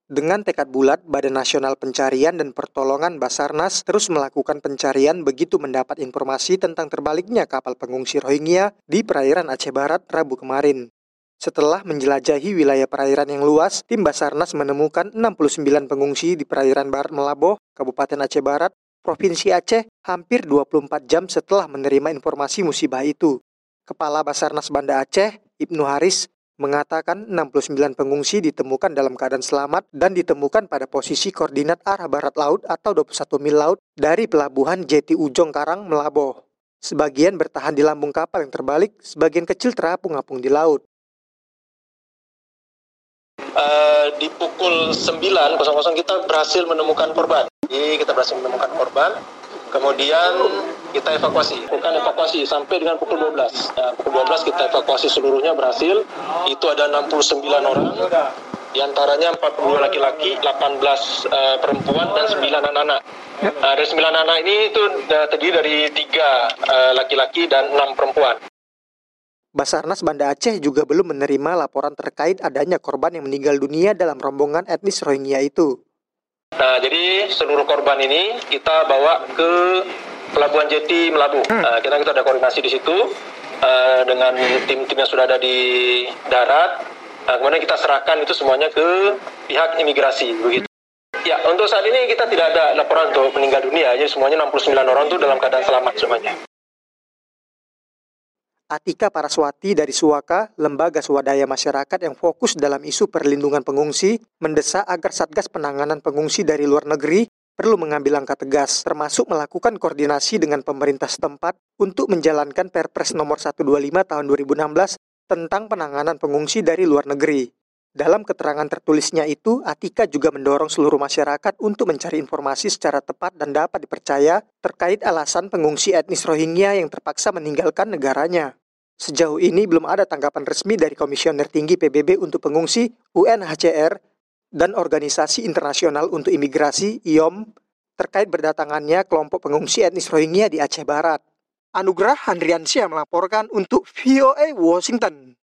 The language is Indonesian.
Dengan tekad bulat, Badan Nasional Pencarian dan Pertolongan Basarnas terus melakukan pencarian begitu mendapat informasi tentang terbaliknya kapal pengungsi Rohingya di perairan Aceh Barat Rabu kemarin. Setelah menjelajahi wilayah perairan yang luas, tim Basarnas menemukan 69 pengungsi di perairan Barat Melaboh, Kabupaten Aceh Barat, Provinsi Aceh, hampir 24 jam setelah menerima informasi musibah itu. Kepala Basarnas Banda Aceh, Ibnu Haris, mengatakan 69 pengungsi ditemukan dalam keadaan selamat dan ditemukan pada posisi koordinat arah barat laut atau 21 mil laut dari pelabuhan Jeti Ujong Karang, Melaboh. Sebagian bertahan di lambung kapal yang terbalik, sebagian kecil terapung-apung di laut. Di pukul 9.00 kita berhasil menemukan korban. Kemudian kita evakuasi. Bukan evakuasi sampai dengan pukul 12. Pukul 12 kita evakuasi seluruhnya berhasil. Itu ada 69 orang. Di antaranya 42 laki-laki, 18 perempuan dan 9 anak-anak. Dari 9 anak ini itu terdiri dari 3 laki-laki dan 6 perempuan. Basarnas Banda Aceh juga belum menerima laporan terkait adanya korban yang meninggal dunia dalam rombongan etnis Rohingya itu. Nah, jadi seluruh korban ini kita bawa ke Pelabuhan Jeti Melabuh. Kita ada koordinasi di situ dengan tim-tim yang sudah ada di darat. Kemudian kita serahkan itu semuanya ke pihak imigrasi, begitu. Ya, untuk saat ini kita tidak ada laporan untuk meninggal dunia. Jadi semuanya 69 orang itu dalam keadaan selamat semuanya. Atika Paraswati dari Suaka, lembaga swadaya masyarakat yang fokus dalam isu perlindungan pengungsi, mendesak agar Satgas Penanganan Pengungsi dari luar negeri perlu mengambil langkah tegas, termasuk melakukan koordinasi dengan pemerintah setempat untuk menjalankan Perpres nomor 125 tahun 2016 tentang penanganan pengungsi dari luar negeri. Dalam keterangan tertulisnya itu, Atika juga mendorong seluruh masyarakat untuk mencari informasi secara tepat dan dapat dipercaya terkait alasan pengungsi etnis Rohingya yang terpaksa meninggalkan negaranya. Sejauh ini belum ada tanggapan resmi dari Komisioner Tinggi PBB untuk Pengungsi, UNHCR, dan Organisasi Internasional untuk Imigrasi, IOM, terkait berdatangannya kelompok pengungsi etnis Rohingya di Aceh Barat. Anugrah Handriansyah melaporkan untuk VOA Washington.